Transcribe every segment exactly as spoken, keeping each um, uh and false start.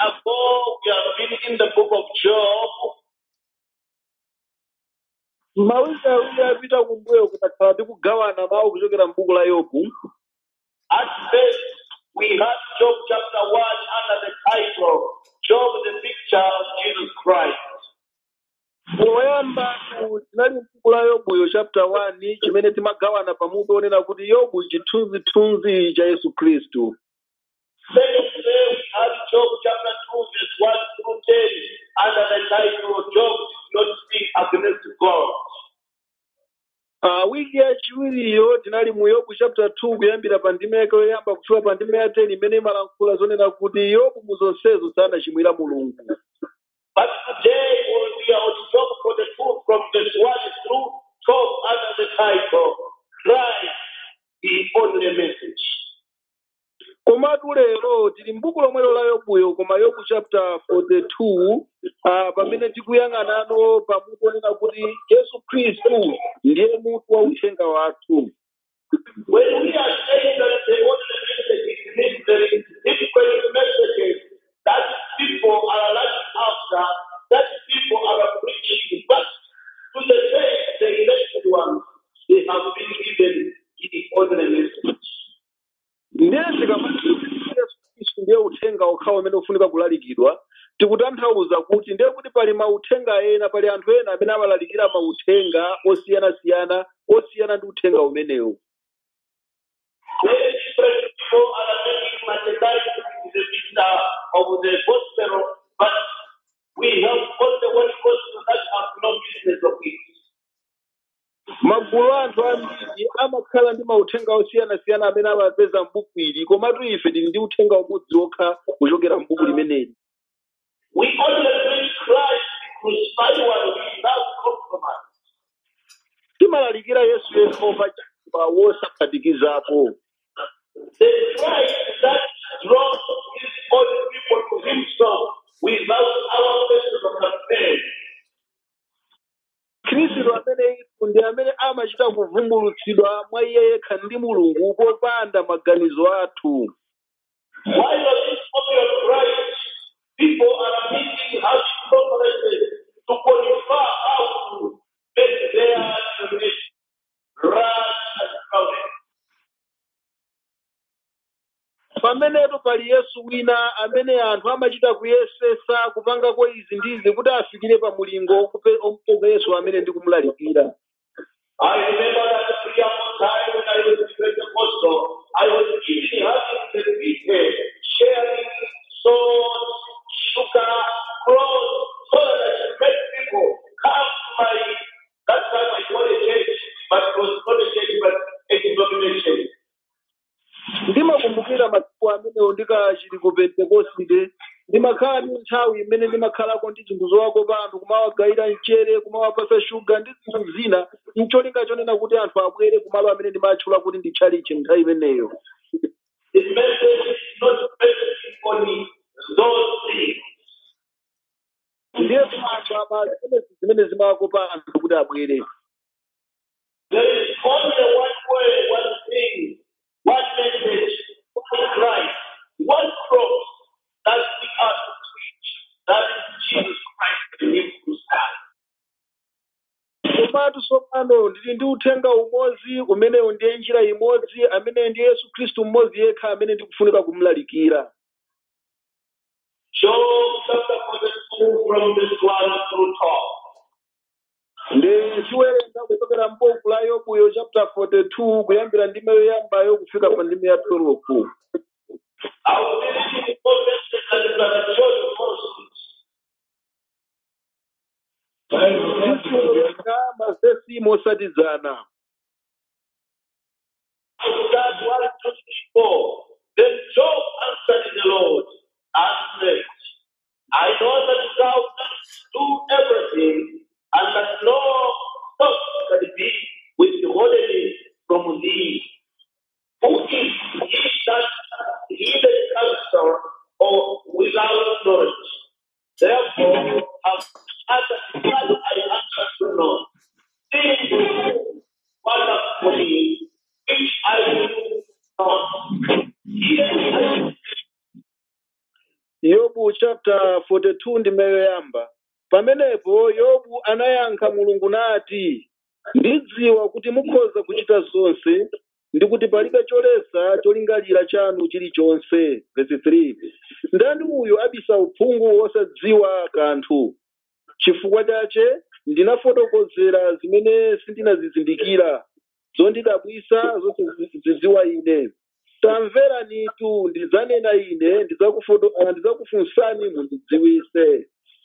ago, we have been in the book of Job. mawiki awiri apita kumbuyo kutakhala tikugawana mawu kuchokera m'buku la Yobu. At first, we had Job chapter one under the title, Job the picture of Jesus Christ. Poyamba tinali m'buku la Yobuyo chapter one chimene timagawana pamutu onena kuti Yobu chithunzithunzi cha Yesu Khristu. Secondly, we had Job chapter two verse one through ten under the title, Job did not speak against God. Uh, wiki yachiwiriyo tinali mu Yobu chapter two kuyambira pa ndime yake yoyamba kufika pa ndime ya ten imene imalankhula zonena kuti Yobu mu zonsezo sanachimwira Mulungu. But today we are on Job forty-two from verse one through twelve under the title, Christ the only message. Komatu lero tili m'buku lomwelo la Yobuyo koma Yobu chapter forty-two uh, pamene tikuyang'anano pamutu onena kuti Yesu Khristu ndiye mutu wa uthenga wathu. When we are saying that the only message is this very different messages that people are running after, that people are preaching, but to the faith, the elected ones, they have been given the only message. Ndiye tikamati Yesu Khristu ndiye uthenga okhawo umene ufunika kulalikidwa, tikutanthauza kuti ndiye kuti pali mauthenga ena, pali anthu ena amene amalalikira mauthenga osiyanasiyana osiyana ndi uthenga umenewu. Many different people are making materializing the picture of the gospel, but we have only one gospel that have no business of it. Magulu anthu ambiri amakhala ndi mauthenga osiyanasiyana amene amapeza m'buku ili, komatu ife tili ndi uthenga umodzi wokha kuchokera m'buku limeneli. We only preach Christ crucified one without compromise. Timalalikira Yesu Yehova chifukwa wosaphatikizapo. The Christ that draws his own people to himself without our personal campaign. Khristu amene ifu ndi amene amachita kuvumbulutsidwa mwa iye yekha ndi Mulungu popanda maganizo athu. While this copy of Christ, people are meeting harsh conferences to qualify how to make their donation right and crowded. Pamenepo pali Yesu wina amene anthu amachita kuyesesa kupangako izi ndizi kuti afikire pa mulingo omupeza Yesu amene ndi kumulalikira. I remember that the previous time when I was in Pentecostal, I was even having the people sharing salt, sugar, clothes, so that I should make people come to my, that time I called a church, but it was not a church, but a denomination. Ndimakumbukira masiku amenewo ndikachili ku Pentekoste, ndimakhala ndi nthawi imene ndimakhalako ndi zinthu zowakopa anthu, kumawagayira mchere, kumawapasa shuga ndi zinthu zina, n'cholinga chonena kuti anthu abwere kumalo amene ndimatchula kuti ndi chalichi nthawi imeneyo. The message is not based on those things. Ndiye anthu amazimene zimene zimawakopa anthu kuti abwere. There is only one way, one thing, one message, one Christ, one cross that we are to preach. That is Jesus Christ in him crucified. Komatu tsopano ndili ndi uthenga umodzi umenewo ndiye njira imodzi amene ndi Yesu Khristu mmodzi yekha amene ndikufunika kumulalikira. Job chapter forty-two from verse one through twelve. Ndi chiwerenga kuchokera m'buku la Yobuyo chapter forty-two kuyambira ndime yoyambayo kufika pa ndime ya twelve. I will be reading all verses and Brother John Moses. Mavesi mosatizana. That one twenty-four. Then Job answered the Lord and said, I know that thou canst do everything, and that no thought can be withholden from thee. Who is he that hidden counsel or without knowledge? Therefore, have answered that I answer not. Things wonderfully, which I will not. Here I Yobu yobu chapter forty-two ndime yoyamba. Pamenepo yobu anayankha mulungu nati, ndidziwa kuti mukhoza kuchita zonse ndi kuti palibe cholesa cholingalira chanu chilichonse. Verse three. Ndani uyu abisa uphungu wosadziwa kanthu? Chifukwa chache ndinafotokozera zimene sindinazizindikira, zondidabwisa zonse zidziwa ine. Tamverani tu ndidzanena ine, ndidzakufoto- ah, ndidzakufunsani mundidziwise.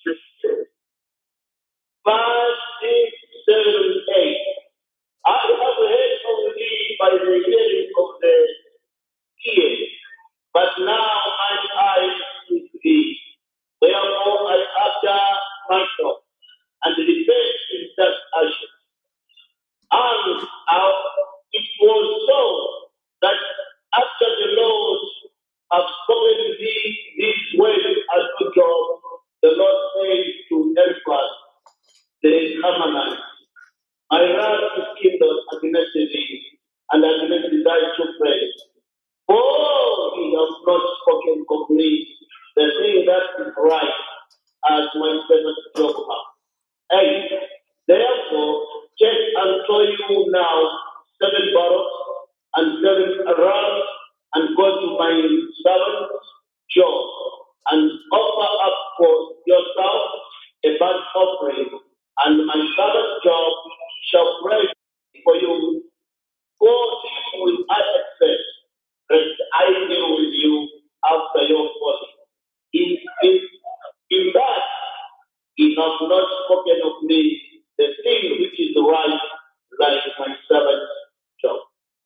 Verse six, seven, eight. I have heard of thee by the hearing of the ear, but now mine eyes see thee. Therefore I utter myself and repent in such ashes. And uh, it was so that after the Lord have spoken thee these words unto Job, the Lord said to Eliphaz the Temanite, my wrath is kindled against thee, and against thy children. For he has not spoken of me the thing that is right, as my servant Job hath. Eight. Therefore, take unto you now seven bullocks and seven rams, and go to my servant Job, and offer up for yourself a burnt offering, and my servant Job shall pray for you. For him will I accept, rest I deal with you after your body. In, in, in that he has not spoken of me the thing which is right, like my servant Job.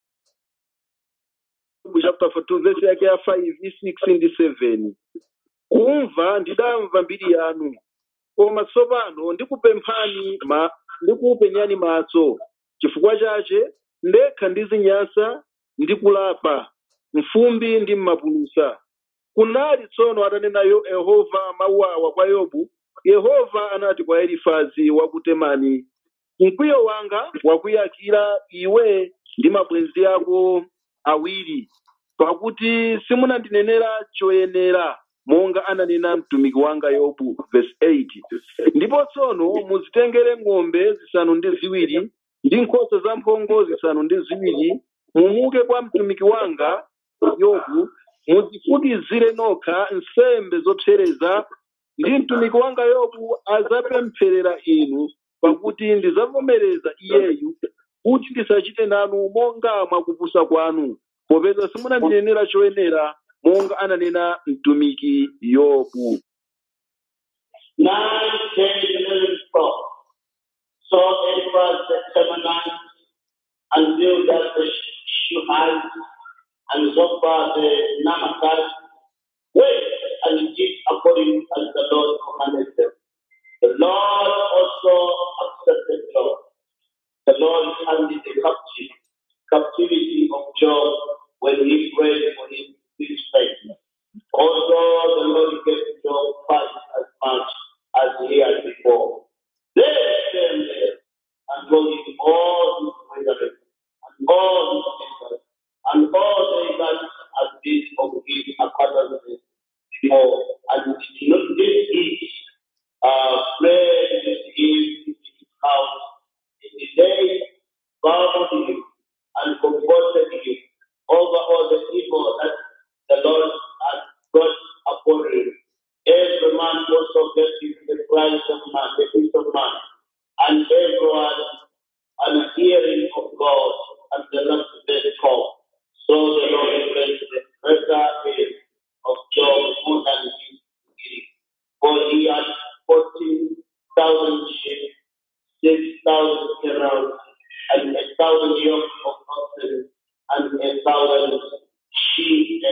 Chapter forty-two verse yake ya five, six ndi seven. Kumva ndidamva mbiri yanu, koma tsopano ndikupemphani ma ndikupenyani maso. Chifukwa chache ndekha ndizinyasa ndikulapa, mfumbi ndi mmapulusa. Kunali tsono atanena yo Yehova mawu awa kwa Yobu, Yehova anati kwa Elifazi wa ku Temani, mkwiyo wanga wakuyakira iwe ndi mabwenzi ako awiri, pakuti simunandinenera choyenera monga ananena mtumiki wanga Yobu. Verse eight. Ndipo tsono muzitengere ng'ombe zisanu ndi ziwiri ndi nkhosa zamphongo zisanu ndi ziwiri, mumuke kwa mtumiki wanga Yobu, muzifukizire nokha nsembe zopsereza, ndi mtumiki wanga Yobu azapempherera inu, pakuti ndizavomereza iyeyu kuti ndisachite nanu monga mwakupusa kwanu, popeza simunandinenera choyenera monga ananena mtumiki Yobu. Nine, ten, eleven, twelve. So Eliphaz the Temanite, and Bildad the Shuhite, and Zophar the Naamathite went and did according as the Lord commanded them. The Lord also accepted Job. The Lord handed the captive, captivity of Job when he prayed for his, his faith. Also, the Lord gave Job twice as much as he had before. They came there and told him all his wickedness and all his sins and all they that had been of his acquaintances before, and did not did eat uh, bread with him in his house. In the day, bound him and comforted him over all the evil that the Lord had brought upon him. Every man also gave him the price of man, the peace of man, and everyone an hearing of God, and the last day call. So the Lord blessed the greater end of Job more than his beginning. For he had fourteen thousand sheep, six thousand camels, and a thousand yoke of oxen, and a thousand sheep.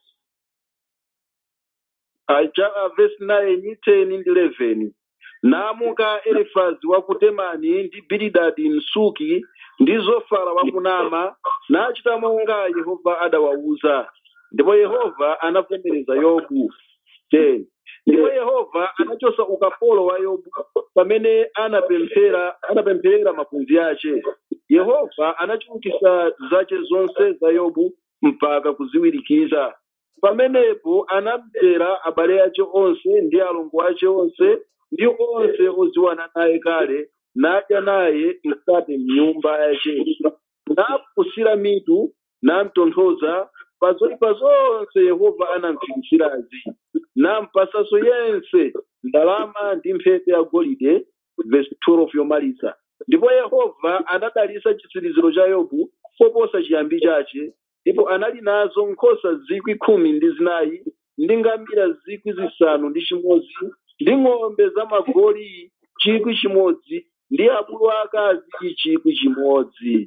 Aja verse nine, ten ndi eleven. Namuka Elifazi wa ku Temani ndi Bildadi Msuki ndi Zofara wa ku Naama, nachita monga Yehova adawauza. Ndipo Yehova anavomereza Yobu. ten. Ndipo Yehova anachosa ukapolo wa Yobu pamene anapemphera anapempherera mapunzi ace. Yehova anachulukitsa zace zonse za Yobu mpaka kuziwirikiza. pamenepo anamtera abale ace onse ndi alongo ace onse ndi onse oziwana naye kale, nadya naye mkate m'nyumba yace, napusira mitu namtonthoza pa zoyipa zonse Yehova anamfikitsirazi, nampasanso yense ndalama ndi mphete ya golide. Verse twelve yomaliza. Ndipo Yehova anadalitsa chitsiriziro cha Yobu koposa chiyambi chace, ndipo anali nazo nkhosa zikwi khumi ndi zinayi ndi ngamira zikwi zisanu ndi chimodzi ndi ng'ombe za magoli chikwi chimodzi ndi abulu akazi chikwi chimodzi.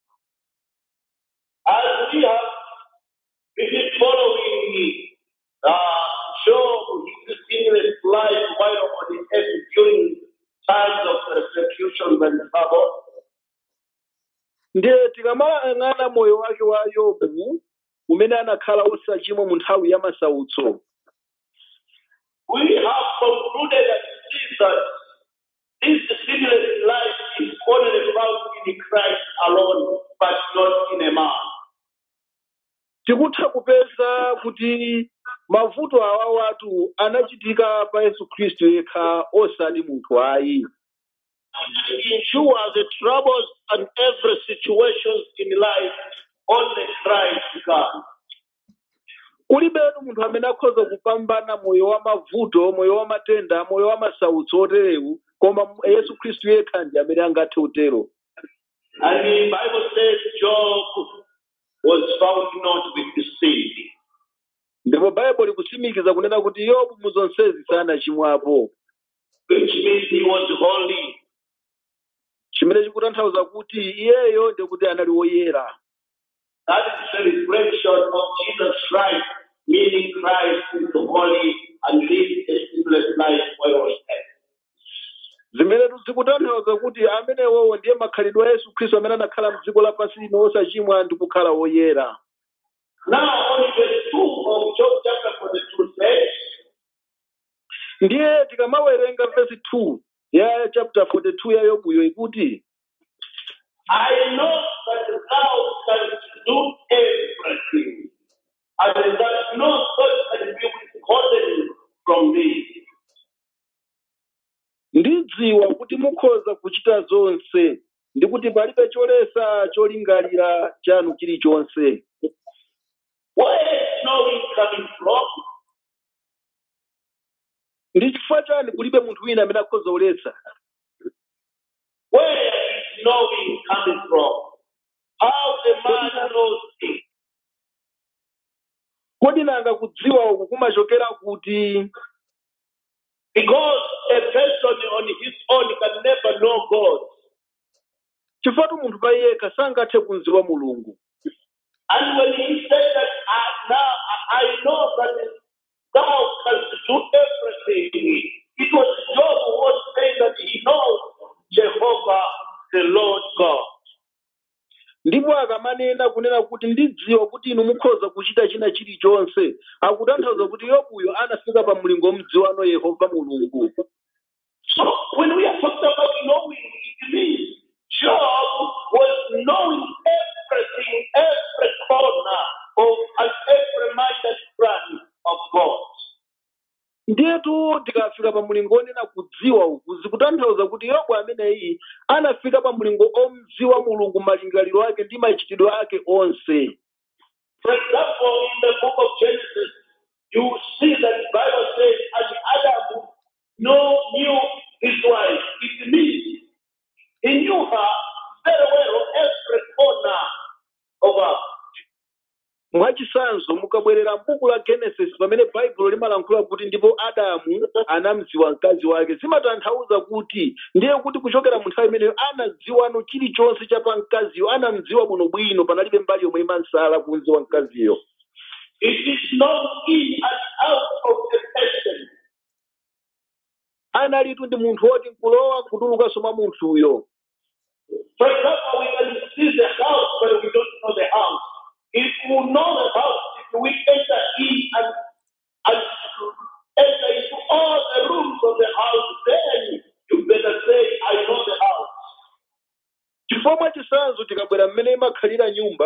As we have been following uh, Job, his distinguished life while on the earth during times of persecution and trouble, ndiye tikamayang'ana moyo wake wa Yobu umene anakhala osachimwa mu nthawi ya masautso, we have concluded and seen that this distinguished life is only found in Christ alone, but not in a man. tikutha kupeza kuti mavuto awa watu anachitika pa Yesu Khristu yekha osati munthu ayi. Ensure the troubles and every situation in life only Christ can. Kulibetu munthu amene akhoza kupambana moyo wa mavuto, moyo wa matenda, moyo wa masautso oterewu, koma Yesu Khristu yekha ndi amene angathe utero. And the Bible says Job was found not with sin. Ndipo Bible likutsimikiza kunena kuti Yobu muzonsezi sanachimwapo, Which means he was holy. chimene chikutanthauza kuti iyeyo ndi kuti anali woyera. That is the reflection of Jesus Christ, meaning Christ is holy and lived a sinless life while on earth. Zimene zikutanthauza kuti amenewowo ndiye makhalidwe a Yesu Khristu amene anakhala m'dziko lapansi lino osachimwa ndi kukhala woyera. Now, on verse two of Job chapter forty-two says, ndiye tikamawerenga verse two ya chapter forty-two ya Yobuyo ikuti, I know that thou canst do everything, and that no thought can be withholden from thee. ndidziwa kuti mukhoza kuchita zonse ndi kuti palibe cholesa cholingalira chanu chilichonse. Where is knowing coming from? Ndi chifukwa chani kulibe munthu wina amene akhoza kuletsa? Where is knowing coming from? How a man knows things. Kodi nanga kudziwa uku kumachokera kuti? Because a person on his own can never know God. Chifukwa munthu pa yekha sangathe kudziwa Mulungu. And when he said that I, now I know that thou canst do everything, it was Job who was saying that he knows Jehovah, the Lord God. Ndipo akamanena kunena kuti ndidziwa kuti inu mukhoza kuchita china chilichonse, akutanthauza kuti Yobuyo anafika pa mlingo mdziwano Yehova Mulungu. So when we are talking about knowing, it means Job was knowing everything, every corner of and every minded plan of God. Ndiyetu tikafika pa mlingo onena kudziwa uku zikutanthauza kuti Yobu ameneyi anafika pa mlingo omdziwa Mulungu malingaliro ake ndi machitidwe ake onse. For example, in the book of Genesis, you see that the Bible says, and Adam know, knew his wife. It means he knew her very well, every corner of her. Mwachisanzo mukabwerera m'buku la Genesis pamene Baibulo limalankhula kuti ndipo Adamu anamdziwa mkazi wake, zimatanthauza kuti ndiye kuti kuchokera mu nthawi imeneyo anadziwano chilichonse cha pa mkaziyo, anamdziwa bwinobwino, panalibe mbali yomwe imansala kudziwa mkaziyo. It is known in and out of the person. Analitu ndi munthu woti nkulowa kutulukanso mwa munthuyo. For example, we can see the house, but we don't know the house. If we know the house, if we enter in and, and enter into all the rooms of the house, then you better say, I know the house. Chifukwa mwachisanzo tikabwera mmene imakhalira nyumba,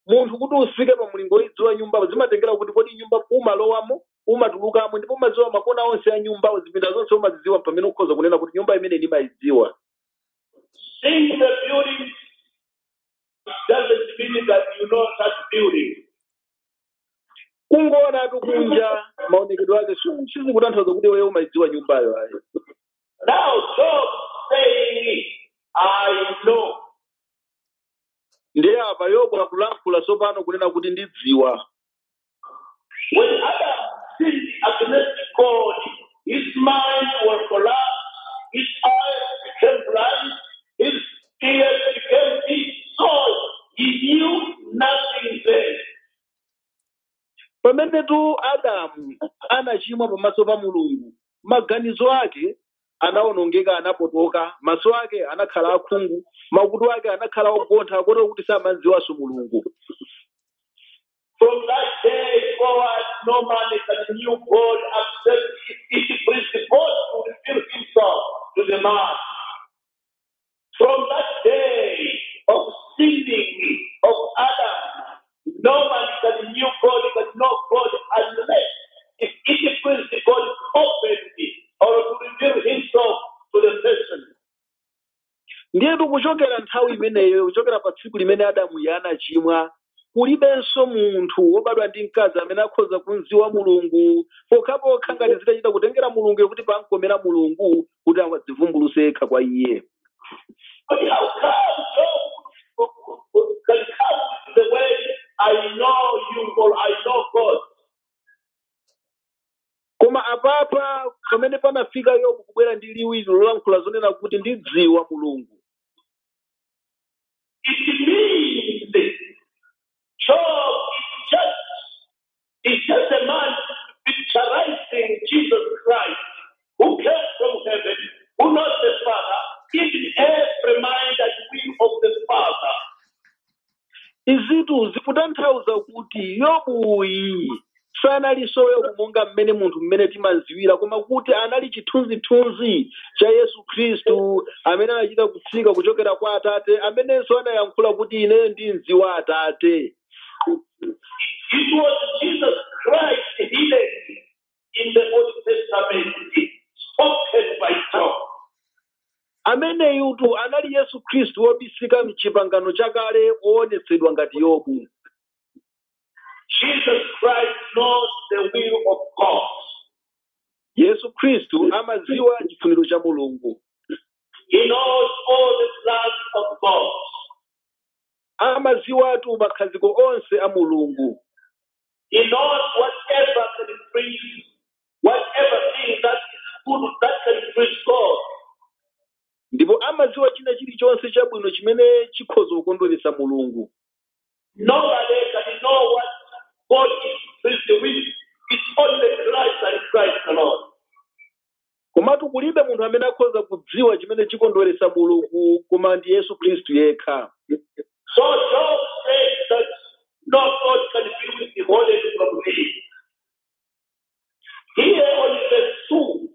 munthu kuti ufike pa mulingo woyidziwa nyumbawo zimatengera kuti kodi nyumba umalowamo umatulukamo ndipo umadziwa makona onse a nyumbawo zipinda zonse umazidziwa pamene ukhoza kunena kuti nyumba imene ndimayidziwa. Seeing the building doesn't mean that you know that building. Kungoonatu kunja maonekedwe ake sizikutanthauza kuti wewe umayidziwa nyumbayo ayi. Now Job saying, I know. Ndiye apa Yobu akulankhula tsopano kunena kuti ndidziwa. When Adam sinned against God, his mind was collapsed, his eyes became blind, his ears became deep, so he knew nothing then. Pamenetu Adamu anachimwa pamaso pa Mulungu, maganizo ake anaonongeka, anapotoka, maso ake anakhala akhungu, makutu ake anakhala ogontha kotero kuti samadziwanso Mulungu. From that day forward, no man can knew God except it pleased God to reveal himself to the man. From that day of sinning of Adam, no man can knew God, can know God unless if it pleased God openly or to reveal himself to the person. Ndiyetu kuchokera nthawi imeneyo, kuchokera pa tsiku limene Adamu anachimwa, kulibenso munthu wobadwa ndi mkazi amene akhoza kudziwa Mulungu pokhapokha ngati zitachita kutengera Mulungu kuti pankomera Mulungu kuti angadzivumbulutse yekha kwa iye. But how come Job can come to the way I know you or I know God? Koma apapa pamene panafika Yobu kubwera ndi liwiro lolankhula zonena kuti ndidziwa Mulungu. It means Job is just, is just a man picturizing Jesus Christ, who came from heaven, who knows the Father, giving every mind and will of the Father. Izitu zikutanthauza kuti Yobuyi sanalinso Yobu monga mmene munthu mmene timadziwira, koma kuti anali chithunzithunzi cha Yesu Khristu amene anachita kutsika kuchokera kwa Atate, amenenso anayankhula kuti ine ndidziwa Atate. It was Jesus Christ hidden in the Old Testament, spoken by Job. Ameneyutu anali Yesu Khristu wobisika m'chipangano chakale oonetsedwa ngati Yobu. Jesus Christ knows the will of God. Yesu Khristu amadziwa chifuniro cha Mulungu. He knows all the plans of God. Amadziwatu makhaziko onse a Mulungu. He knows whatever can please, whatever thing that is good that can please God. Ndipo amadziwa china chilichonse chabwino chimene chikhoza kukondweretsa Mulungu. Nobody can know what God is pleased with. It's only Christ and Christ alone. Komatu kulibe munthu amene akhoza kudziwa chimene chikondweretsa Mulungu koma ndi Yesu Khristu yekha. So Job says that no God can be withholden from thee. Here on verse two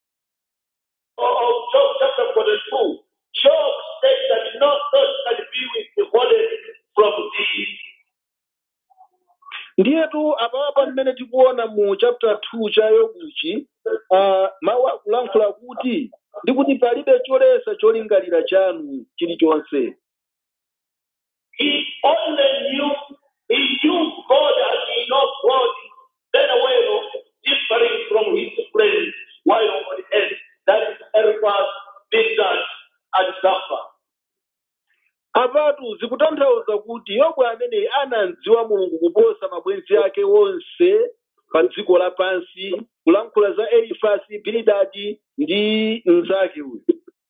of Job chapter forty-two, Job says that no God can be withholden from thee. Ndiyetu apapa mmene tikuona mu chapter two cha Yobuchi, uh, mawu akulankhula kuti ndikuti palibe choletsa cholingalira chanu chilichonse. He only knew, he knew God and he knows God then away of differing from his friends while on earth. That is Eliphaz, Bildad, and Zophar. Apatu zikutanthauza kuti Yobu amene anadziwa Mulungu kuposa mabwenzi ake onse pa dziko lapansi, kulankhula za Elifasi, Bildadi ndi mnzake uyu.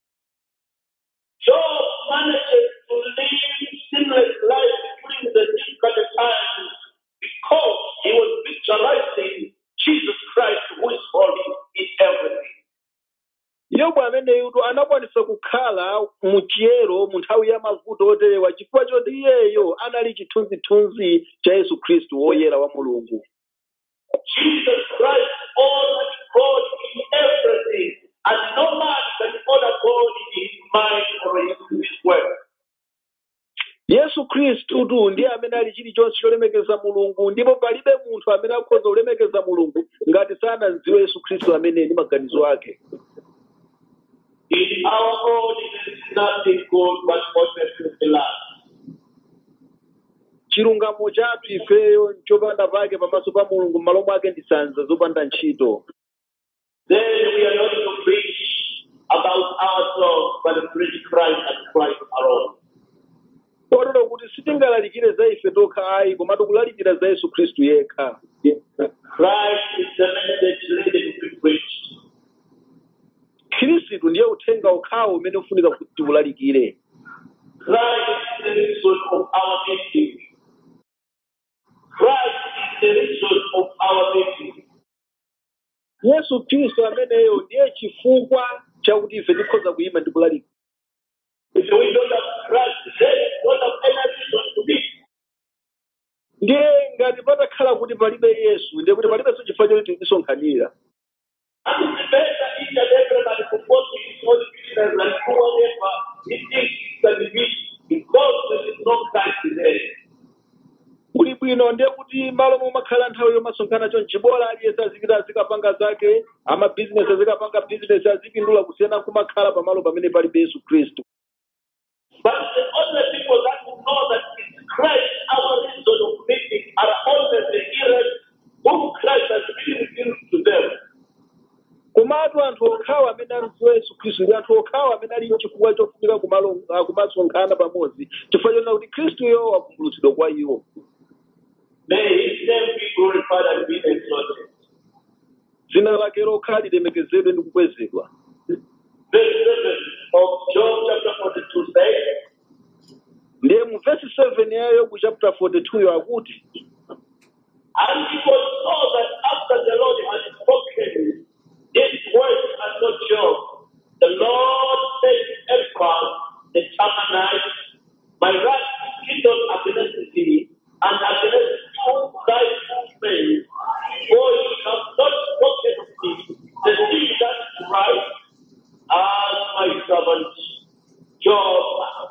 Job manages to live sinless life during the difficult times because he was visualizing Jesus Christ, who is holy in everything. Yobu ameneyu anakwanisa kukhala muchiyero mu nthawi ya mavuto oterewa chifukwa choti iyeyo anali chithunzithunzi cha Yesu Khristu woyera wa Mulungu. Jesus Christ honored God in everything, and no man can honor God in his mind or in his word. yesu khristu tu ndiye amene ali chilichonse cholemekeza mulungu, ndipo palibe munthu amene akhoza kulemekeza mulungu ngati sanadziwe yesu khristu amene ndi maganizo ake. In our own, there is nothing good but honest in love. Chilungamo chathu ifeyo nchopanda pake pamaso pa mulungu, m'malo mwake ndi sanza zopanda ntchito. Then we are not to preach about ourselves, but to preach Christ and Christ alone. Kotero kuti sitingalalikire za ife tokha ayi, koma tikulalikira za yesu khristu yekha. Christ is the message ready to be preached. Khristu ndiye uthenga okhawo umene ufunika kuti tiwulalikire. Christ is the reason of our meeting. Christ is the reason of our meeting. Yesu Kristo ameneyo ndiye chifukwa chakuti ife tikhoza kuyima ndi kulalika. If we don't have Christ, then we don't have any reason to be. Ndiye ngati patakhala kuti palibe Yesu, ndiye kuti palibenso chifukwa choti tisonkhanira. And it's better each and everybody supporting his own business and do whatever he thinks he can be, because there is no Christ there. Kuli bwino ndiye kuti malo mumakhala nthawi yomasonkhana chonchi bola aliyense azikita azikapanga zake, ama business azikapanga business, azipindula kusiyana kumakhala pamalo pamene palibe Yesu Kristu. But the only people that will know that it's Christ, our reason of meeting, are only the hearers whom Christ has been revealed to them. Komatu anthu okhawa amene alidziwa Yesu Khristu ndi anthu okhawa amene ali chifukwa chofunika kumalo kumasonkhana pamodzi, chifukwa chona kuti Khristuyo wavumbulutsidwa kwa iwo. May his name be glorified and be exalted. Dzina lake lokha lilemekezedwe ndi kukwezedwa. Verse seven of John chapter forty-two says, ndiye mu verse seven yayo ku chapter forty-two yo akuti, and it was so that after the Lord had spoken these words unto Job, the Lord said to Eliphaz the Temanite, my wrath is kindled against thee, and against all thy movements, for you have not spoken of me the thing that is right, as my servant Job.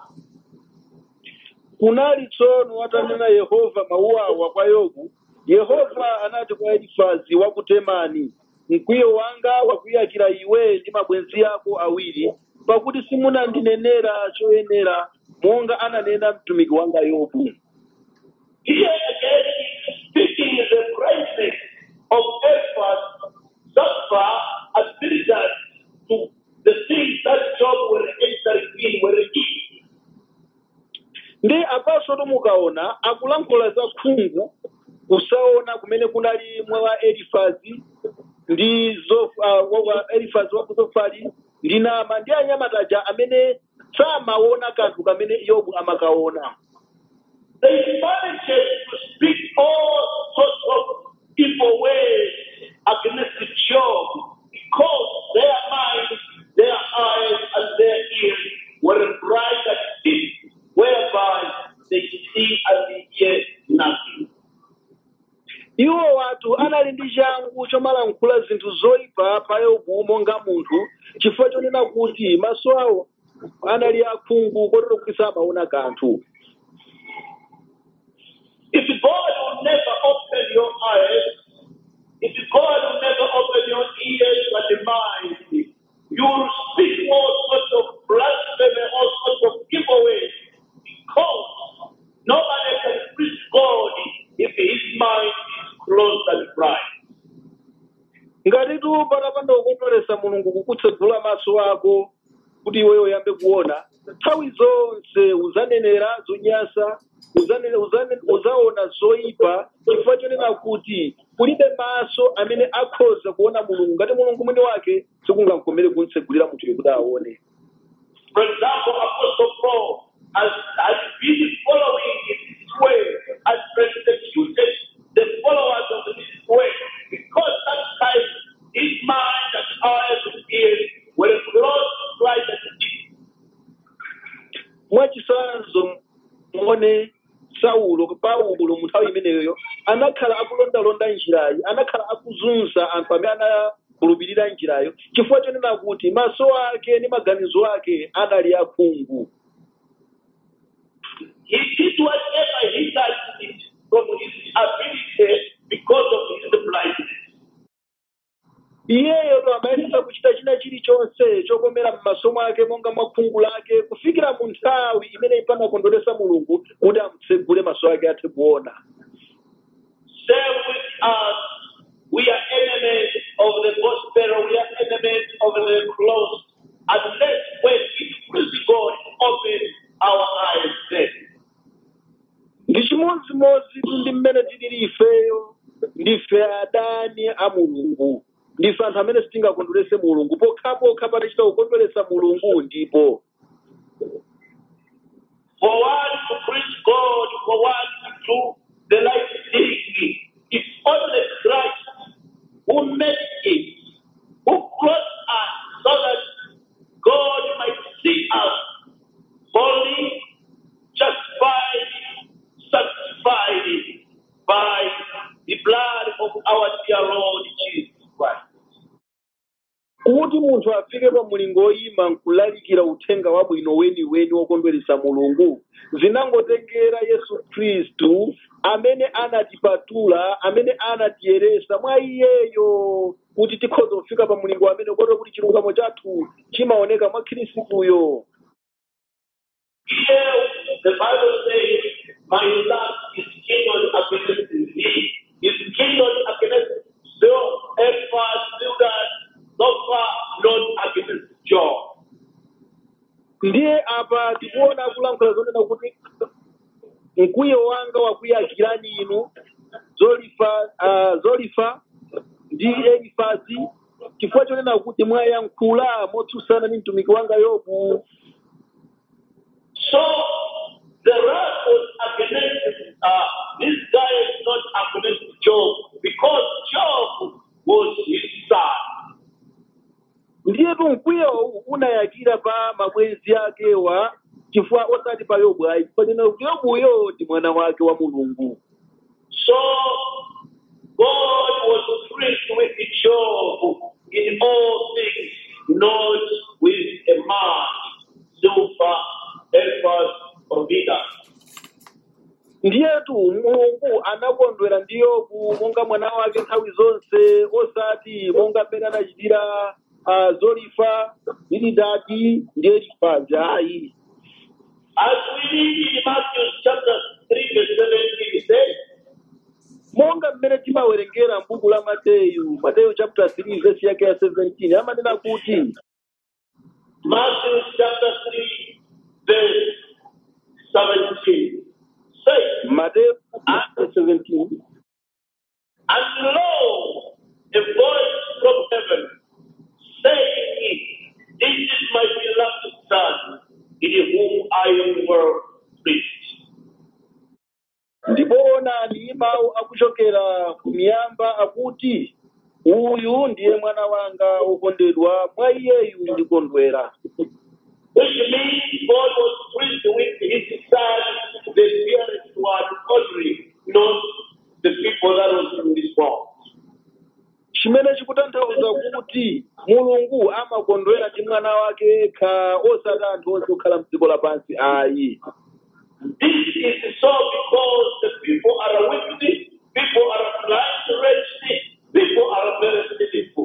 kunali tsono atanena Yehova mawu awa kwa Yobu. Yehova anati kwa Elifazi wa ku Temani, mkwiyo wanga wakuyakira iwe ndi mabwenzi ako awiri, pakuti simunandinenera choyenera monga ananena mtumiki wanga Yobu. Here again is speaking the praises of Eliphaz, Zophar, and Bildad to the things that Job were entering in, were in. Ndi apaso tomukaona akulankhula za khungu kusaona kumene kunali mwa Elifazi ndi Zofa wa Elifazi wa Zofari ndi Naama ndi anyamataja amene samaona kanthu kamene Yobu amakaona. They managed to speak all sorts of evil ways against Job because their minds, their eyes, and their ears were bright and deep, whereby they see and they hear nothing. Iwo watu anali ndi changu chomalankhula zinthu zoyipa pa Yobu monga munthu, chifukwa chonena kuti maso awo anali akhungu kotero kuti samaona kanthu. If God will never open your eyes, if God will never open your ears and your mind, you will speak all sorts of blasphemy, all sorts of giveaways, because nobody can preach God if his mind is closed and bright. Ngati tu panapanda kukondweresa Mulungu kukutsegula maso ako kuti iweyo uyambe kuona, nthawi zonse uzanenera zonyasa, uzanene uzanene uzaona zoyipa, chifukwa chonena kuti kulibe maso amene akhoza kuona Mulungu ngati Mulungu mwini wake sikungamkomere kumtsegulira munthu kuti aone. For example, Apostle Paul has, has been following his way and persecuted the followers of his way because sometimes his mind and eyes and ears were closed to Christ and Jesus. Mwachisanzo muone Saulo Paulo muthawi imeneyo anakhala akulondalonda njirayi, anakhala akuzunza anthu amene anakhulupirira njirayo, chifukwa chonena kuti maso ake ndi maganizo ake anali akhungu. He from his ability because of his blindness. iyeyo ndo amayenera kuchita china chilichonse chokomera m'masomo ake monga mwakhungu lake kufikira mu nthawi imene ipanakondweresa mulungu kuti amutsegule maso ake athe kuona. Same with us, we are enemies of the gospel, we are enemies of the cross, unless when it pleases God open our eyes then. Ndi chimodzimodzi ndi mmene tilili ifeyo, ndife adani a mulungu. Ndife anthu amene sitingakondwerese mulungu pokhapokha patichita kukondweresa mulungu ndipo. For one to preach God, for one to do the right thing, it's only Christ who made it, who clothed us so that God might see us holy, justified, sanctified by the blood of our dear Lord Jesus Christ. Kuti munthu afike pa mulingo oyima nkulalikira uthenga wabwino weniweni wokondweresa mulungu zinangotengera Yesu Khristu amene anatipatula, amene anatiyeresa mwa iyeyo kuti tikhoza kufika pa mulingo amene kotero kuti chilungamo chathu chimaoneka mwa Khristuyo. Here the Bible says, my love is kindled against thee, is kindled against Zophar, Judas, Zophar, not against Job. Ndiye apa tikuona kulankhula zonena kuti mkwiyo wanga wakuyakirani inu Zolifa, uh, Zolifa ndi Elifazi chifukwa chonena kuti mwayankhula motsutsana ndi mtumiki wanga Yobu. So the wrath was against uh, this guy is not against Job because Job was his son. Ndiyetu mkwiyo unayakira pa mabwenzi akewa chifukwa osati pa Yobu ayi chifukwa chonena kuti Yobuyo ndi mwana wake wa Mulungu. So God was pleased with Job in all things, not with a man, Zophar, Eliphaz, or Bildad. Ndiyetu Mulungu anakondwera ndi Yobu monga mwana wake nthawi zonse osati monga mmene anachitira uh, Zolifa, Bildadi ndi Elifazi ayi. As we read in Matthew chapter three, verse seventeen, it says, monga mmene timawerengera m'buku la Mateyu, Mateyu chapter three verse yake ya seventeen amanena kuti Matthew chapter three, verse seventeen, says, Mateyu seventeen, and lo, a voice from heaven saying, this is my beloved Son, in whom I am well pleased. ndipo onani mawu akuchokera kumiyamba akuti uyu ndiye mwana wanga wokondedwa mwa iyeyu ndikondwera. Which means God was pleased with his Son, the dearest one only, not the people that was in this world. Chimene chikutanthauza kuti Mulungu amakondwera ndi mwana wake yekha osati anthu onse okhala m'dziko lapansi ayi. This is so because the people are wicked, people are blind, wretched, people are very sinful.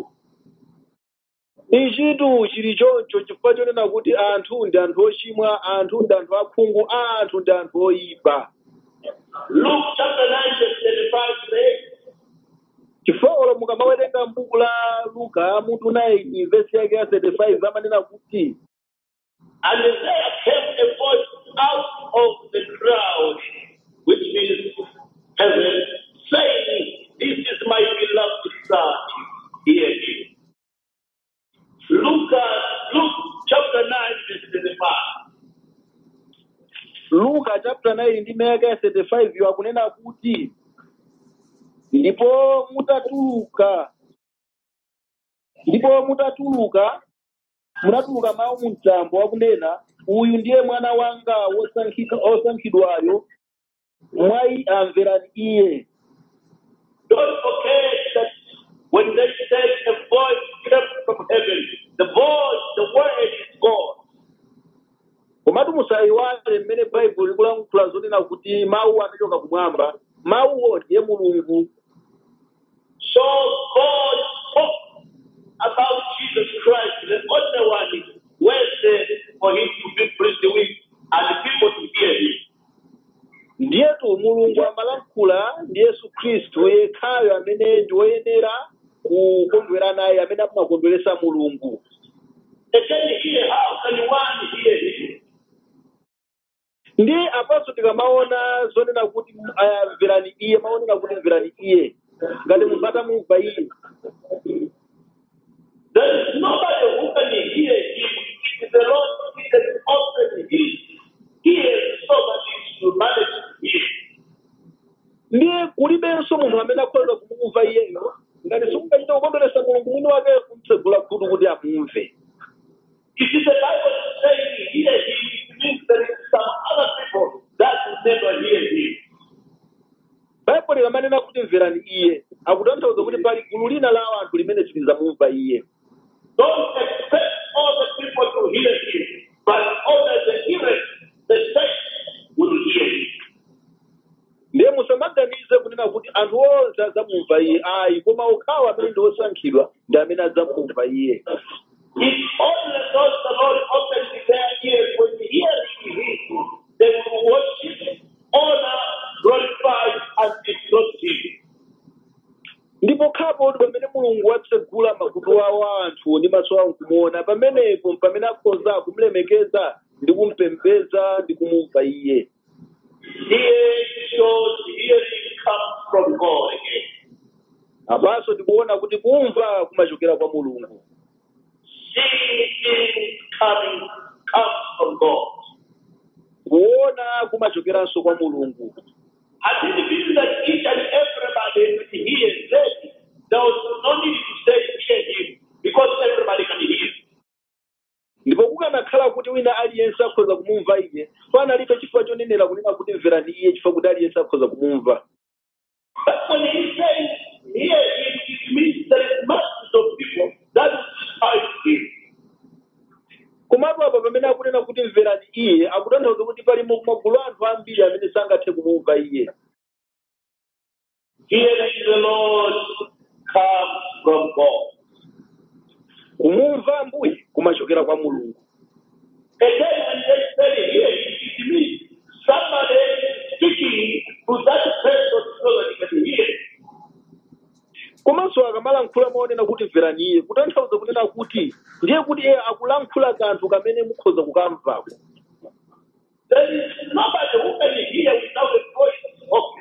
Ichitu chili choncho chifukwa chonena kuti anthu ndi anthu ochimwa, anthu ndi anthu akhungu, anthu ndi anthu oyipa. Luke chapter nine verse thirty-five says, chifukwa olo mukamawerenga m'buku la Luka mutu nine verse yake ya thirty-five amanena kuti and there came a voice out of the crowd, which means heaven, saying, this is my beloved Son, hear him. Luke, Luke chapter nine verse thirty-five. Luka chapter nine ndi yake ya thirty-five yo akunena kuti ndipo mutatuluka ndipo mutatuluka munatuluka mawu mu mtambo wakunena uyu ndiye mwana wanga wosankhika osankhidwayo mwayi amverani iye. Don't forget that when they said a voice came from heaven, the voice, the word is God. Komatu musayiwale mmene Bible likulankhula zonena kuti mawu anachoka kumwamba, mawuwo ndiye mulungu. So God spoke about Jesus Christ, the only one worthy for him to be preached with and people to hear him. Ndiyetu mulungu amalankhula ndi Yesu Khristu yekhayo amene ndi woyenera kukondwera naye, amene amakondweresa mulungu. Again, here, how can one hear him? Ndi apaso tikamaona zonena kuti mverani iye, maonera kuti mverani iye, ngati munthu atamumva iye. There is nobody who can hear him. It is the Lord who can open his ears so that he should manage to hear. Ndiye kulibenso munthu amene akhoza kumumva iyeyo, ngati sikungachita kukondweresa mulungu mwini wake kumtsegula khutu kuti amumve. If the Bible is saying hear him, it means there is some other people that will never hear him. Bible limanena kuti mverani iye, akutanthauza kuti pali gulu lina la anthu limene silizamumva iye. Don't expect all the people to hear him, but only the elect, the saints, will hear him. Ndiye musamaganize kunena kuti anthu onse adzamumva iye, ayi, koma okhawo amene ndi osankhidwa ndi amene adzamumva iye. If only those the Lord opens their ears when they hear him, they will worship, honor, glorify, and exalt him. Ndipo khapo ndi pamene mulungu watsegula makutu awo anthu ndi maso awo kumuona, pamenepo pamene akhoza kumulemekeza ndi kumpembedza ndi kumumva iye. Here shows hearing comes from God again. Apanso tikuona kuti kumva kumachokera kwa mulungu. Seeing coming comes from God. Kuona kumachokeranso kwa mulungu. And it means that each and everybody when he hears that, there was no need to say hear him, because everybody can hear. Ndipo kukanakhala kuti wina aliyense akhoza kumumva iye, panalibe chifukwa chonenera kunena kuti mverani iye chifukwa kuti aliyense akhoza kumumva. But when he says hear him, it means there is masses of people that will despise him. Komatu apa pamene akunena kuti mverani iye, akutanthauza kuti pali magulu anthu ambiri amene sangathe kumumva iye. Hearing the Lord comes from God. Kumumva Ambuye kumachokera kwa mulungu. Again, when they say hear him, it means somebody speaking to that person so that he can hear. Komanso akamalankhula maonena kuti mverani iye, kutanthauza kunena kuti ndiye kuti iye akulankhula kanthu kamene mukhoza kukamvako. There is nobody who can hear without a voice open.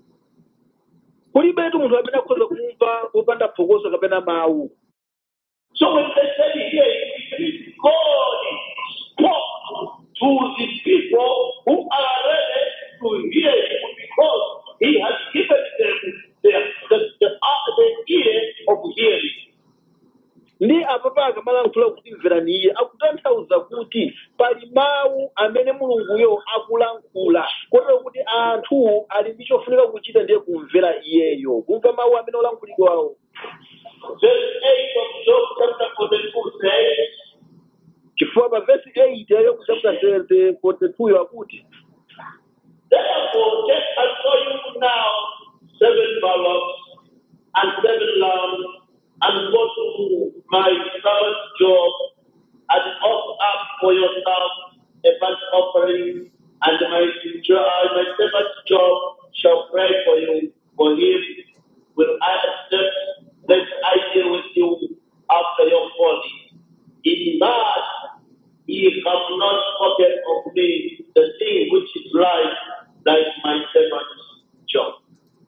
Kulibetu munthu amene akhoza kumumva popanda phokoso kapena mawu. So when they say hear him, it means God spoke to the people who are ready to hear him because he has given them the, the, the, the ear of hearing. Ndi apapa akamalankhula kuti mverani iye, akutanthauza kuti pali mawu amene mulunguyo akulankhula, kotero kuti anthu ali ndi chofunika kuchita ndiye kumvera iyeyo, kumva mawu amene olankhulidwawo. Verse eight of Job chapter forty-two says, chifukwa pa verse eight ayo ku chapter forty-two yo akuti, therefore just I show you now seven bullocks and seven lambs, and go to my servant Job and offer up for yourself a burnt offering, and my, my servant Job shall pray for you. For him will I accept that I deal with you after your folly. In that ye have not spoken of me the thing which is right, like my servant Job.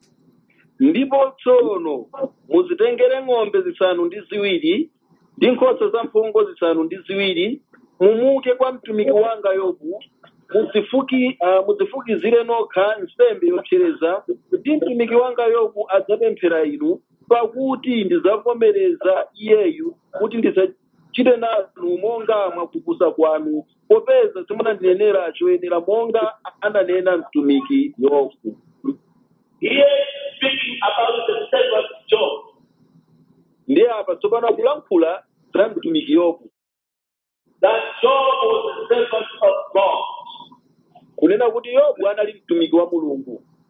Ndipo tsono muzitengere ng'ombe zisanu ndi ziwiri ndi nkhosa zamphongo zisanu ndi ziwiri, mumuke kwa mtumiki wanga Yobu, muzifuki uh, muzifukizire nokha nsembe yopsereza, ndi mtumiki wanga Yobu adzapemphera inu, pakuti ndizavomereza iyeyu kuti ndisachite nanu monga mwakupusa kwanu, popeza simunandinenera choyenera monga ananena mtumiki Yobu. Here speaking about the servant Job. Ndiye apa tsopano akulankhula za mtumiki Yobu. That Job was the servant of God. Kunena kuti Yobu anali mtumiki wa Mulungu.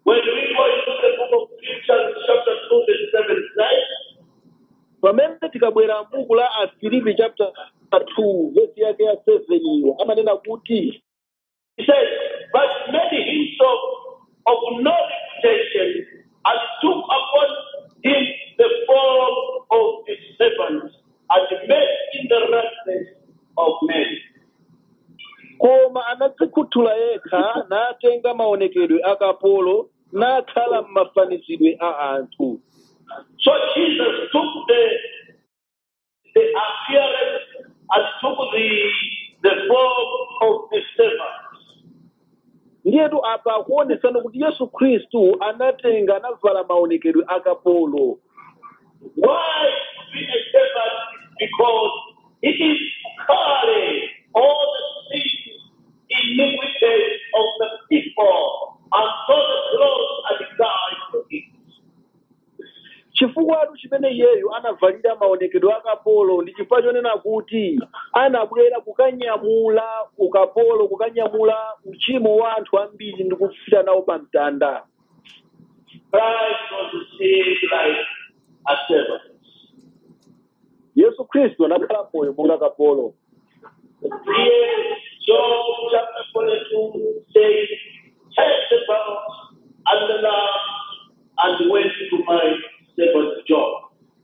When we go into the book of Philippians, chapter two, verse seven, right? pamene tikabwera m'buku la Afilipi chapter two verse yake ya seven iyo amanena kuti He says, but made himself of no reputation and took upon him the form of a servant and made in the likeness of men. koma anadzikhuthula yekha natenga maonekedwe a kapolo nakhala m'mafanizidwe a anthu. So Jesus took the the appearance and took the the form of a servant. Ndiyetu apa akuonesana kuti Yesu Khristu anatenga anavala maonekedwe a kapolo. Why be a servant? Because it is to carry all the sins, iniquities of the people, and so the cross and die for it. Chifukwa chimene iyeyo anavalira maonekedwe a kapolo ndi chifukwa chonena kuti anabwera kukanyamula ukapolo kukanyamula uchimo wa anthu ambiri ndi kufika nawo pa mtanda. Christ was received like a servant. Yesu Khristu anakhala moyo monga kapolo. Here, Job chapter forty-two says, take the bow and the lamb and went to my servant Job.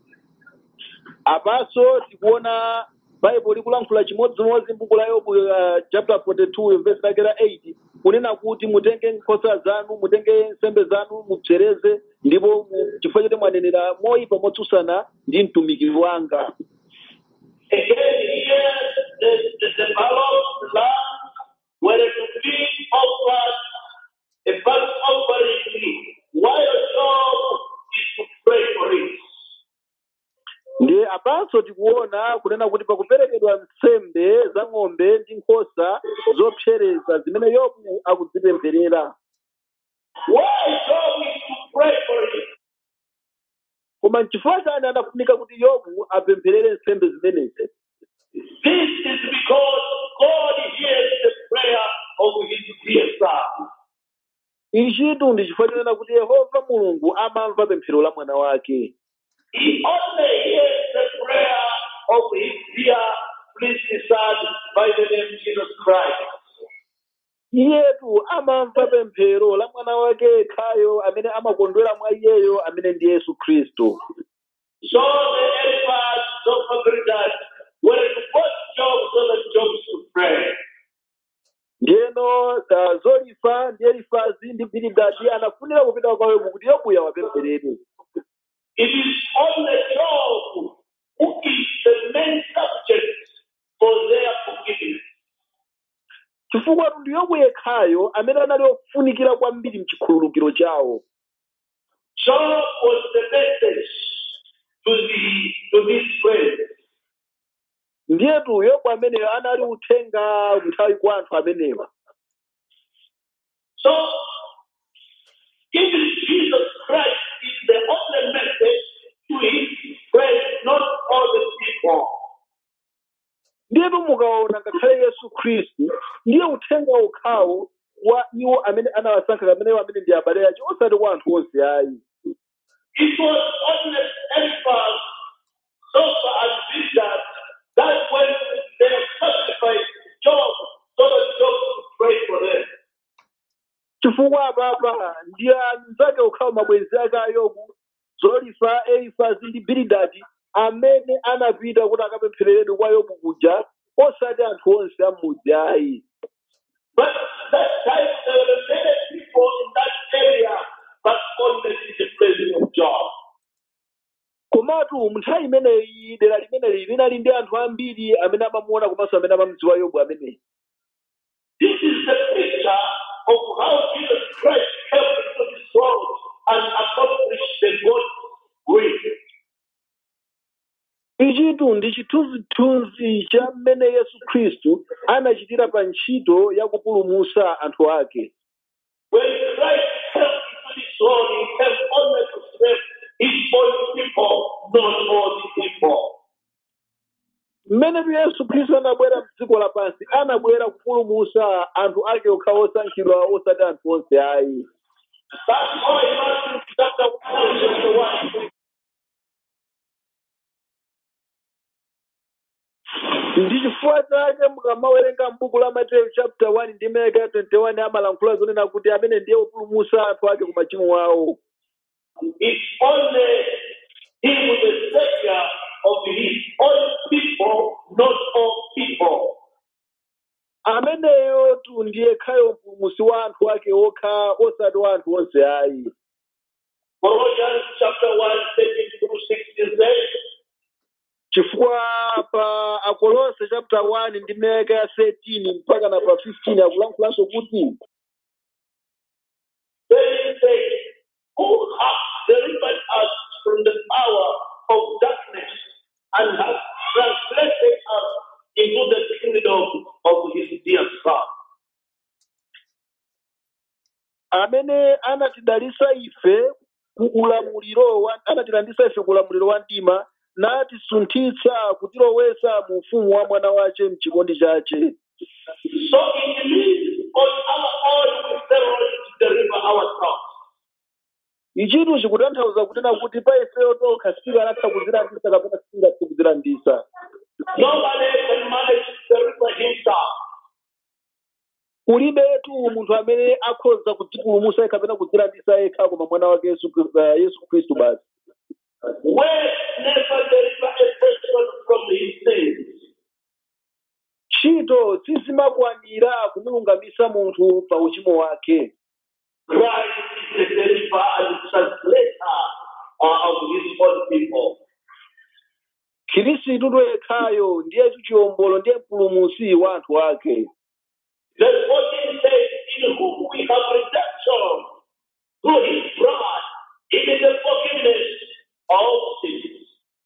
Apaso tikuona Bible likulankhula chimodzimodzi m'buku la Yobu uh, chapter forty-two verse lake la eight kunena kuti mutenge nkhosa zanu mutenge nsembe zanu mupsereze ndipo chifukwa choti mwanenera moyipa motsutsana ndi mtumiki wanga. Again, here the, the, the balloon, the lamb, were to be offered a burnt offering while Job is to pray for it. Ndi apanso tikuona kunena kuti pakuperekedwa nsembe za ng'ombe ndi nkhosa zopsereza zimene Yobu akudzipempherera. Why Job is to pray for it? Koma n'chifukwa chani anafunika kuti Yobu apempherere nsembe zimenezi? This is because God hears the prayer of his dear son. Ichitu ndi chifukwa chonena kuti Yehova Mulungu amamva pemphero la mwana wake. He only hears the prayer of his dear pleased son by the name Jesus Christ. Iyetu amamva pemphero la mwana wake khayo amene amakondwera mwa iyeyo amene ndi Yesu Khristu. So the Eliphaz of Bildad were to put Job so that Job should pray. Ndiyeno uh, Zolifa ndi Elifazi ndi Bilidadi anafunira kupita kwa Yobu kuti Yobu awapempherere. It is only Job who is the main subject for their forgiveness. Chifukwa ndi Yobu yekhayo amene anali ofunikira kwambiri mchikhululukiro chawo. Job was the message to the to this friend. Ndiyetu Yobu amene anali uthenga mthawi kwa anthu amenewa. So even Jesus Christ is the only message to his friends, not all the people. Ndiyetu mukaona ngakhale Yesu Khristu ndiye uthenga okhawo wa iwo amene anawasankha amenewo amene ndi abale ake osati kwa anthu onse ayi. It was only Eliphaz, Zophar, and Bildad that when they sacrificed Job so that Job could pray for them. Chifukwa apapa ndiye anzake okhawo mabwenzi ake a Yobu, Zolifa, Elifazi ndi Bilidadi amene anapita kuti akapemphereredwe kwa Yobu kuja osati anthu onse amudzi ayi. But that time there were many people in that area, but only the presence of Job. Komatu munthawi imeneyi dera limeneli linali ndi anthu ambiri amene amamuona komanso amene amamudziwa Yobu ameneyi. This is the picture of how Jesus Christ came into this world and accomplished the God's will. Ichitu ndi chithunzithunzi cha mmene Yesu Khristu anachitira pa ntchito ya kupulumutsa anthu ake. When Christ came into this world, he came only to save his own people, not all the people. Mmene Yesu Khristu anabwera m'dziko lapansi anabwera kupulumutsa anthu ake okhawo osankhidwa osati anthu onse ayi. That's why Matthew chapter one, chapter one. ndi chifukwa chake mukamawerenga m'buku la Mateyu chapter one ndi ndime ya twenty-one amalankhula zonena kuti amene ndiye wopulumutsa anthu ake ku machimo awo. It's only he was the savior of his own people, not all people. Ameneyo tu ndiye khayo mpulumutsi wa anthu ake okha osati wa anthu onse ayi. Colossians chapter one, thirteen through sixteen says, chifukwa pa Akolose chapter one ndi ndime ya thirteen mpaka na pa fifteen akulankhulanso kuti they say, who has delivered us from the power of darkness and has translated us into the kingdom of his dear son. amene anatidalitsa ife ku ulamuliro wa anatilanditsa ife ku ulamuliro wa mdima natisunthitsa kutilowetsa mu ufumu wa mwana wace mchikondi chace. So it means on our own we fail to deliver ourselves. Ichitu chikutanthauza kunena kuti pa ifeyo tokha sitingathe kudzilanditsa kapena sitingathe kudzilanditsa. Nobody can manage to deliver himself. Kulibetu munthu amene akhoza kudzipulumutsa kapena kudzilanditsa yekha koma mwana wake Yesu Yesu Khristu basi. We never deliver a person from his sins. Ntchito sizimakwanira kumulungamitsa munthu pa uchimo wake. Christ is the deliverer and translator of his own people. Khristu yekhayo ndiye chiwombolo ndiye mpulumutsi wa anthu ake. Verse fourteen says, in whom we have redemption through his blood, even the forgiveness of sins.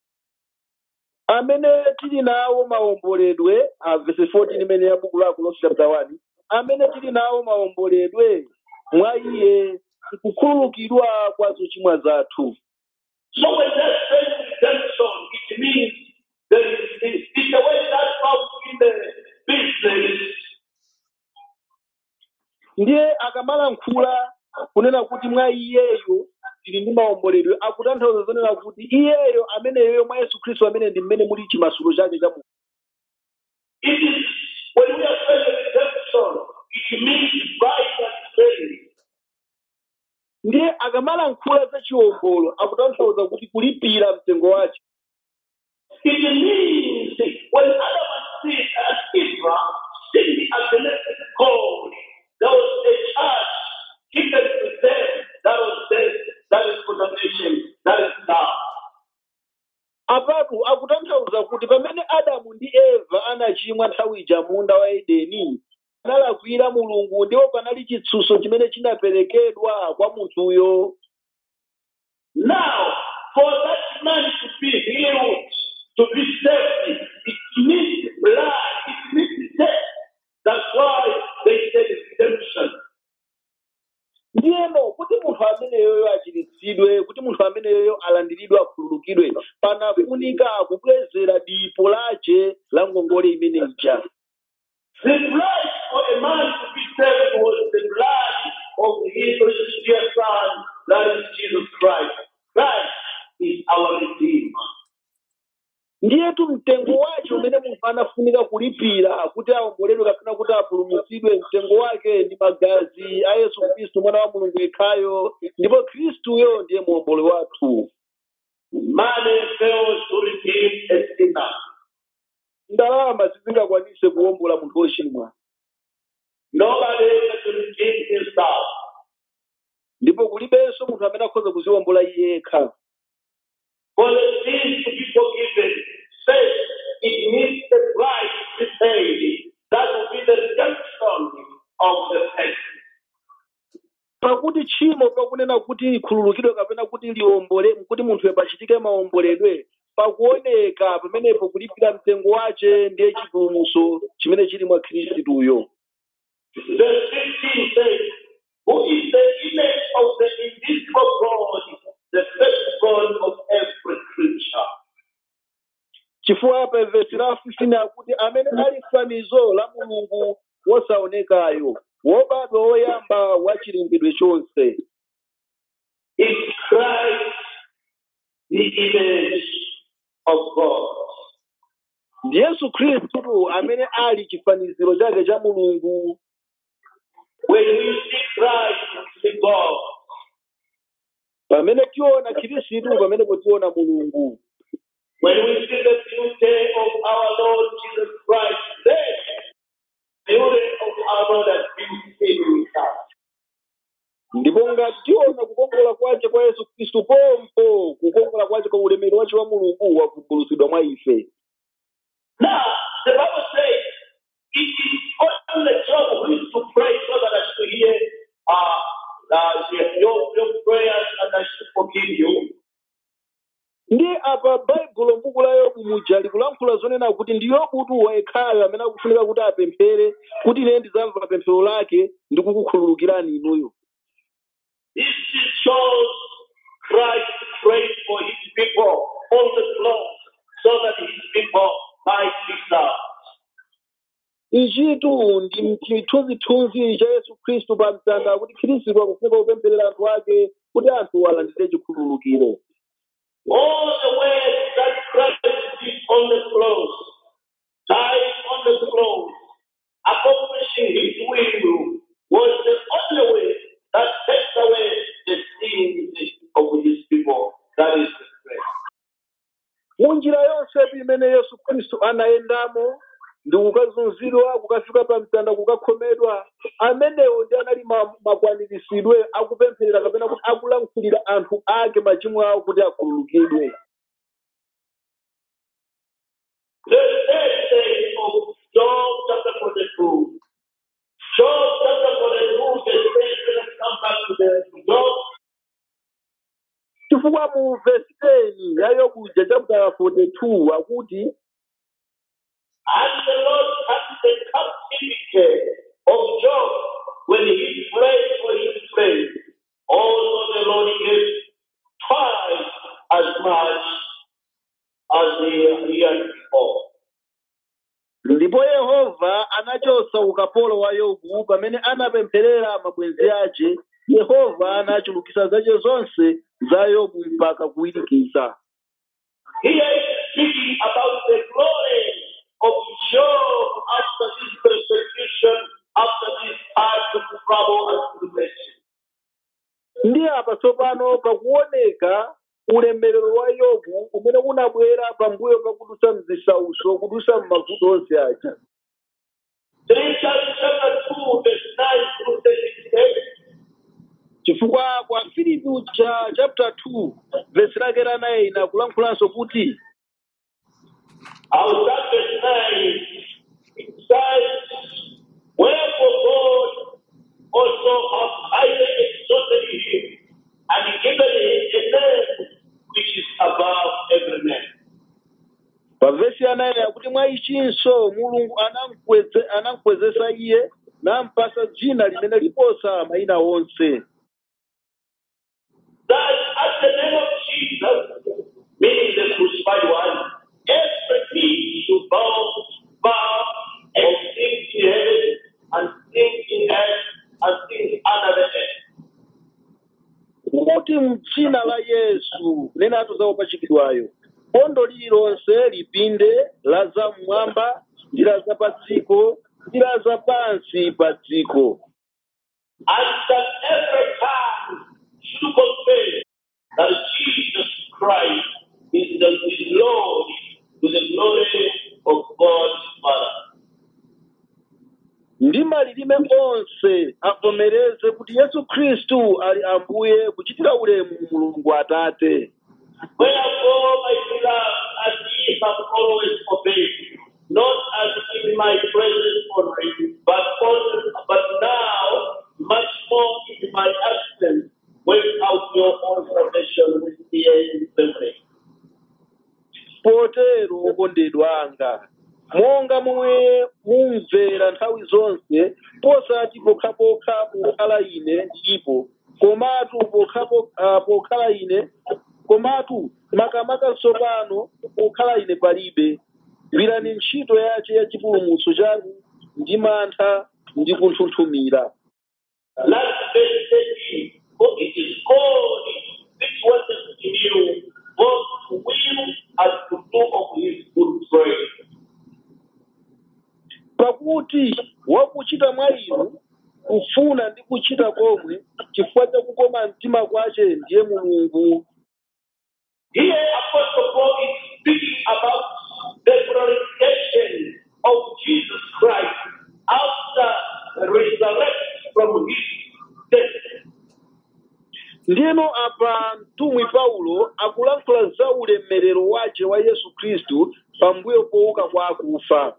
Amene tili nawo maomboledwe, a verse fourteen imene ya buku la Akolose chapter one, amene tili nawo maomboledwe mwa iye kukhululukidwa kwa zochimwa zathu. So when that says redemption, it means there is it's a way that comes in the business. Ndiye akamalankhula kunena kuti mwa iyeyo tili ndi maomboledwe akutanthauza zonena kuti iyeyo ameneyo mwa Yesu Khristu amene ndi mmene muli chimasulo chake cha munthu. It is when we are saying redemption, it means buying and selling. Ndiye akamalankhula za chiwombolo akutanthauza kuti kulipira mtengo wake. It means when Adam and Eve sinned against God, there was a charge given to them. That was death. That is condemnation. That is death. Apatu akutanthauza kuti pamene Adamu ndi Eva anachimwa nthawi ija munda wa Edeni analakwira Mulungu ndipo panali chitsutso chimene chinaperekedwa kwa munthuyo. Now, for that man to be healed, to be saved, it needs blood, it needs death. That's why they said redemption. Ndiyeno kuti munthu ameneyoyo achiritsidwe, kuti munthu ameneyoyo alandiridwe akhululukidwe, panafunika kubwezera dipo lace la ngongole imene ija. The blood for a man to be saved was the blood of his dear son, that is Jesus Christ. Christ is our Redeemer. Ndiyetu mtengo wace umene munthu anafunika kulipira kuti aomboledwe kapena kuti apulumutsidwe, mtengo wake ndi magazi a Yesu Khristu mwana wa Mulungu yekhayo, ndipo Khristuyo ndiye muomboli wathu. Money fails to redeem a sinner. Ndalama sizingakwanise kuwombola munthu wochimwa. Nobody can redeem himself. Ndipo kulibenso munthu amene akhoza kuziwombola iye yekha. For the sins to be forgiven, says it needs the price to be paid. That will be the redemption of the person. Pakuti tchimo pakunena kuti likhululukidwe kapena kuti liwombole, kuti munthu pachitike maomboledwe, pakuoneka pamenepo kulipira mtengo wace ndiye chipulumutso chimene chili mwa Khristuyo. Verse fifteen says, who is the image of the invisible God, the firstborn of every creature. Chifukwa pa verse la fifteen akuti amene ali fanizo la Mulungu wosaonekayo, wobadwa woyamba wa chilengedwe chonse. is Christ, the image of God. Ndi Yesu Khristu amene ali chifaniziro chake cha Mulungu. When we see Christ, we see God. Pamene tiona Khristu pamene tiona Mulungu. When we see the beauty of our Lord Jesus Christ, then the beauty of our Lord has been seen with us. Ndipo ngati tiona kukongola kwace kwa Yesu Khristu pompo kukongola kwace kwa ulemerero wace wa Mulungu wavumbulutsidwa mwa ife. Now, the Bible says it is only the job who is to pray so that I should hear uh, uh, your, your prayers and I should forgive you. Ndi apa Baibulo m'buku la Yobu muja likulankhula zonena kuti ndi Yobu tu wayekhayo amene akufunika kuti apemphere kuti ine ndizamva pemphero lake ndi kukukhululukirani inuyo. This shows Christ prayed for his people on the cross so that his people might be saved. Ichitu ndi chithunzithunzi cha Yesu Khristu pa mtanda kuti Khristu akufunika kupempherera anthu ake kuti anthu alandire chikhululukiro. All the ways that Christ did on the cross, died on the cross, accomplishing his will, was the only way that takes away the sins of his people. That is the prayer. Munjira yonse imene Yesu Khristu anayendamo ndi kukazunzidwa kukafika pa mtanda kukakhomedwa amenewo ndi anali makwaniritsidwe akupempherera kapena kuti akulankhulira anthu ake machimo awo kuti akhululukidwe. The third day of John chapter forty-two. John chapter forty-two, the same will come back to the John. Chifukwa mu verse ten ya Yobu chapter forty-two akuti and the Lord had the captivity of Job when he prayed for his friend. Also the Lord gave twice as much as the year before. Ndipo Yehova anachotsa ukapolo wa Yobu pamene anapempherera mabwenzi ace. Yehova anachulukitsa zace zonse za Yobu mpaka kuwirikiza. Here is speaking about the glory of Job after this persecution, after this time of trouble and tribulation. Ndi apa tsopano pakuoneka ulemerero wa Yobu umene unabwera pambuyo pakudusa mzisautso kudusa m'mavuto onse aja. chapter two, verse nine through thirty-eight. Chifukwa kwa Filipi cha chapter two verse lake la nine akulankhulanso kuti Our verse nine, it says, wherefore God also hath highly exalted him, and given him a name which is above every name. Pa verse ya nine akuti mwa ichinso Mulungu anamkweze anamkwezesa iye nampasa dzina limene liposa mayina onse. That at the name of Jesus, meaning the crucified one, every knee should bow, bow, and sing in heaven, and sing in earth, and sing under the earth. Kuti m'dzina la Yesu lina atuzawopachikidwayo bondo lililonse lipinde la zam'mwamba ndi la zapadziko ndi la zapansi pa dziko. And that every tongue should confess that Jesus Christ is the is Lord to the glory of God Father. Ndi malilime onse avomereze kuti Yesu Khristu ali Ambuye kuchitira ulemu Mulungu Atate. Wherefore, my beloved, as ye have always obeyed, not as in my presence only, but also, but now much more in my absence, work out your own salvation with fear and trembling. Potero okondedwa anga monga momwe mumvera nthawi zonse posati pokhapokha pokhala ine ndipo komatu pokhapo uh, pokhala ine komatu makamaka tsopano pokhala ine palibe gwirani ntchito yace ya chipulumutso chanu ndi mantha ndi kunthunthumira. Last verse thirteen, for it is God kuti wakuchita mwa inu kufuna ndi kuchita komwe chifukwa cha kukoma mtima kwace ndiye Mulungu. Here, Apostle Paul is speaking about the glorification of Jesus Christ after resurrection from his death. Ndiyeno apa mtumwi Paulo akulankhula za ulemerero wace wa Yesu Khristu pambuyo pouka kwa akufa.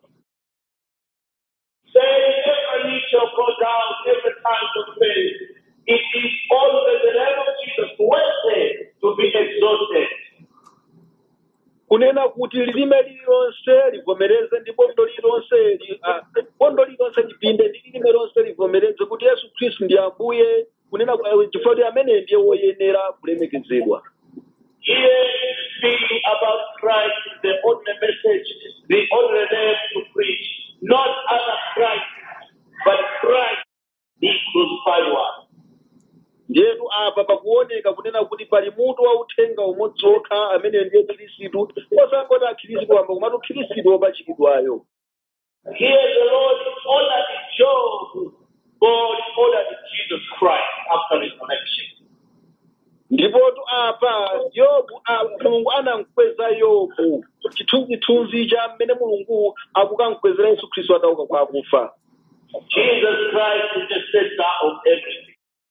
Saying every knee shall go down, every tongue confess. It is always the name of Jesus worthy to be exalted. Kunena kuti lilime lililonse livomereze ndi bondo lililonse bondo lililonse lipinde ndi lilime lonse livomereze kuti Yesu Khristu ndi Ambuye, kunena chifukwa amene ndiye woyenera kulemekezedwa. Here is speaking about Christ, the only message, the only name to preach, not other Christ, but Christ, the crucified one. Ndiyetu apa pakuoneka kunena kuti pali mutu wa uthenga umodzi wokha amene ndiye Khristu, osangoti akhristu wamba komatu Khristu wopachikidwayo. Here the Lord honored Job, God honored Jesus Christ after resurrection. Ndipotu apa Yobu Mulungu anamkweza Yobu chithunzithunzi cha mmene Mulungu akukamkwezera Yesu Khristu atauka kwa akufa. Jesus Christ is the center of everything.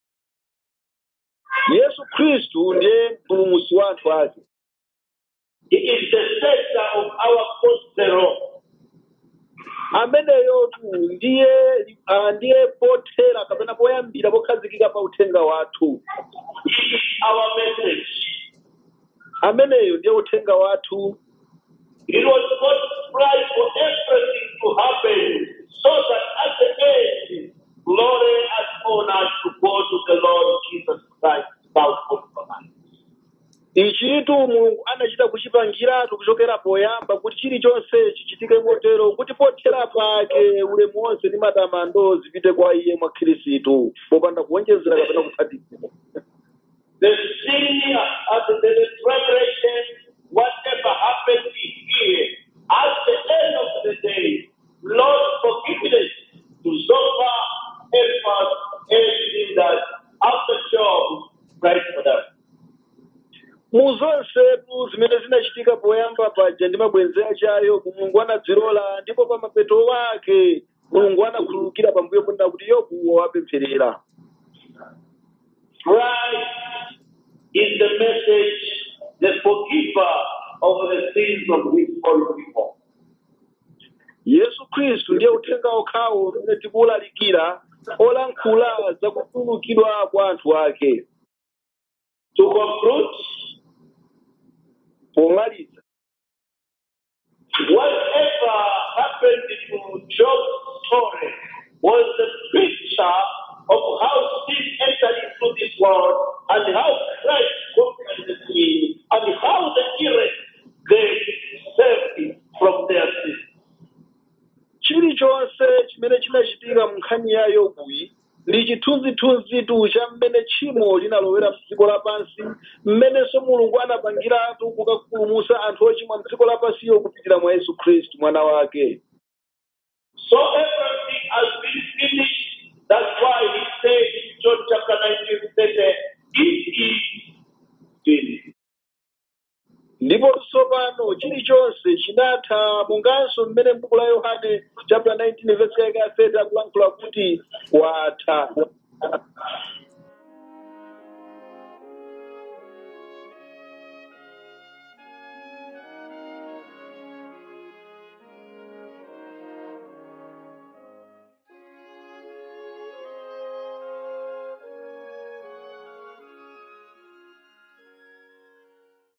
Yesu Khristu ndiye mpulumutsi wa anthu ake. He is the center of our gospel. Ameneyotu ndiye ndiye pothera kapena poyambira pokhazikika pa uthenga wathu. He is our message. Ameneyo ndiye uthenga wathu. It was God's plan for everything to happen so that at the end, glory and honor to go to the Lord Jesus Christ without compromise. Ichitu Mulungu anachita kuchipangiratu kuchokera poyamba kuti chilichonse chichitike motero kuti pothera pake ulemu wonse ndi matamando zipite kwa iye mwa Khristu popanda kuonjezera kapena kuphatikiza. The sin of the revelation, whatever happened here, at the end of the day, Lord forgiveness to suffer, help us, everything that after job, right for them. Muzonsetu zimene zinachitika poyamba paja ndi mabwenzi achayo Mulungu anadzilola ndipo pa mapeto wake Mulungu anakhululukira pambuyo ponena kuti Yobu wapempherera. Christ is the message, the forgiver of the sins of his own people. Yesu Khristu ndiye uthenga okhawo umene tikuwulalikira olankhula za kukhululukidwa kwa anthu ake. To conclude, pomaliza, whatever happened to Job's story was the picture of how sin entered into this world and how Christ conquered the sin and how the elect they saved from their sin. Chilichonse chimene chinachitika mu nkhani ya Yobuyi ndi chithunzithunzitu cha mmene tchimo linalowera m'dziko lapansi, mmenenso Mulungu anapangiratu kukapulumutsa anthu ochimwa m'dziko lapansiyo kupitira mwa Yesu Khristu mwana wake. So everything has been finished. That's why he said in John chapter nineteen, thirty, it is finished. Ndipo tsopano chilichonse chinatha, monganso mmene m'buku la Yohane chapter nineteen verse thirty akulankhula kuti watha.